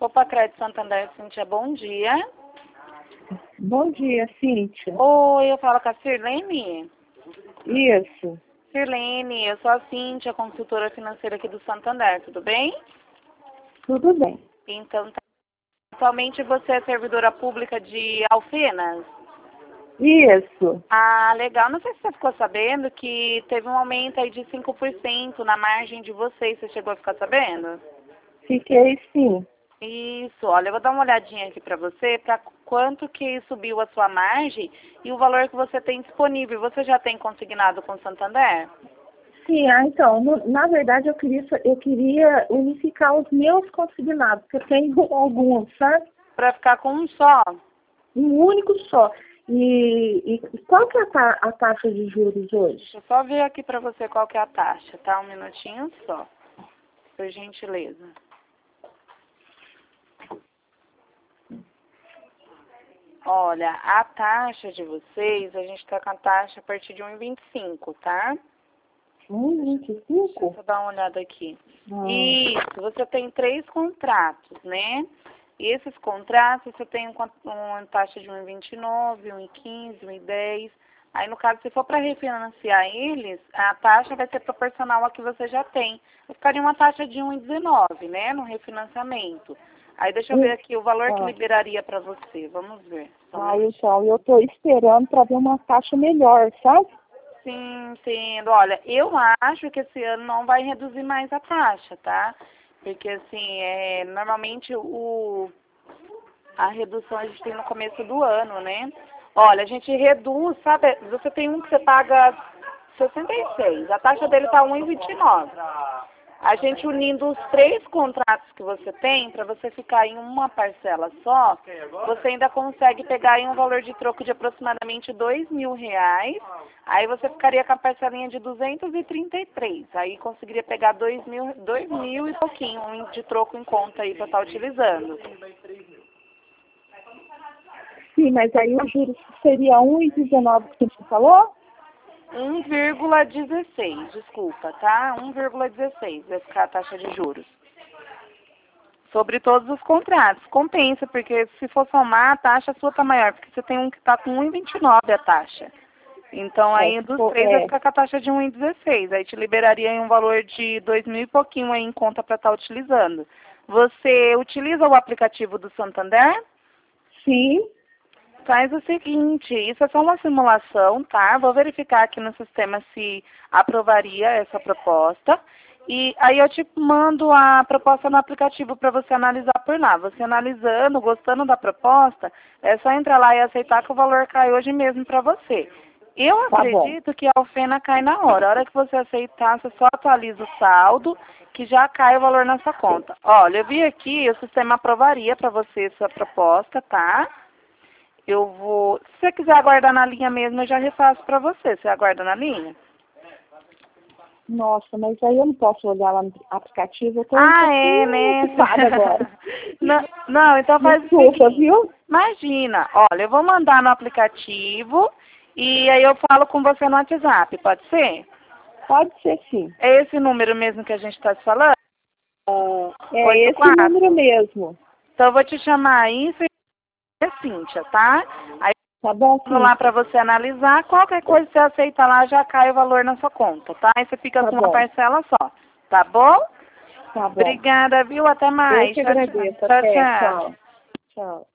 Copa Crédito Santander, Cíntia, bom dia. Bom dia, Cíntia. Oi, eu falo com a Sirlene. Isso. Sirlene, eu sou a Cíntia, consultora financeira aqui do Santander, tudo bem? Tudo bem. Então, atualmente você é servidora pública de Alfenas? Isso. Ah, legal. Não sei se você ficou sabendo que teve um aumento aí de 5% na margem de vocês. Você chegou a ficar sabendo? Fiquei sim. Isso, olha, eu vou dar uma olhadinha aqui para você, para quanto que subiu a sua margem e o valor que você tem disponível. Você já tem consignado com o Santander? Sim, então, na verdade eu queria unificar os meus consignados, porque eu tenho alguns, sabe? Para ficar com um só? Um único só. E qual que é a taxa de juros hoje? Deixa eu só ver aqui para você qual que é a taxa, tá? Um minutinho só, por gentileza. Olha, a taxa de vocês, a gente está com a taxa a partir de 1,25, tá? 1,25? Deixa eu dar uma olhada aqui. Ah. Isso, você tem 3 contratos, né? E esses contratos, você tem uma taxa de 1,29, 1,15, 1,10. Aí, no caso, se for para refinanciar eles, a taxa vai ser proporcional à que você já tem. Ficaria uma taxa de 1,19, né, no refinanciamento. Aí, deixa eu ver aqui o valor que liberaria para você. Vamos ver. Então, eu estou esperando para ver uma taxa melhor, sabe? Sim, entendo. Olha, eu acho que esse ano não vai reduzir mais a taxa, tá? Porque, assim, normalmente a redução a gente tem no começo do ano, né? Olha, a gente reduz, sabe? Você tem um que você paga 66, a taxa dele tá 1,29. A gente unindo os 3 contratos que você tem, para você ficar em uma parcela só, você ainda consegue pegar em um valor de troco de aproximadamente R$2.000. Aí você ficaria com a parcelinha de 233. Aí conseguiria pegar 2.000 e pouquinho de troco em conta aí para estar utilizando. Sim, mas aí o juros seria 1,19 que você falou? 1,16, desculpa, tá? 1,16 vai ficar a taxa de juros. Sobre todos os contratos. Compensa, porque se for somar, a taxa sua tá maior, porque você tem um que tá com 1,29 a taxa. Então, aí dos 3 vai ficar com a taxa de 1,16. Aí te liberaria em um valor de 2.000 e pouquinho aí em conta para estar utilizando. Você utiliza o aplicativo do Santander? Sim. Faz o seguinte, isso é só uma simulação, tá? Vou verificar aqui no sistema se aprovaria essa proposta. E aí eu te mando a proposta no aplicativo para você analisar por lá. Você analisando, gostando da proposta, é só entrar lá e aceitar que o valor cai hoje mesmo para você. Eu acredito que a Alfena cai na hora. A hora que você aceitar, você só atualiza o saldo, que já cai o valor na sua conta. Olha, eu vi aqui, o sistema aprovaria para você essa proposta, tá? Se você quiser aguardar na linha mesmo, eu já refaço para você. Você aguarda na linha? Nossa, mas aí eu não posso olhar lá no aplicativo. Eu tô né? ocupada agora. Não, então faz Desculpa, o seguinte. viu? Imagina, olha, eu vou mandar no aplicativo e aí eu falo com você no WhatsApp, pode ser? Pode ser sim. É esse número mesmo que a gente está falando? É 84? esse número mesmo. Então eu vou te chamar aí, é Cíntia, tá? Aí tá bom, Cíntia. Vou lá para você analisar, qualquer coisa você aceita lá, já cai o valor na sua conta, tá? Aí você fica com uma parcela só, tá bom? Tá bom. Obrigada, viu? Até mais. Eu que agradeço. Tchau, Até. tchau. Tchau. Tchau.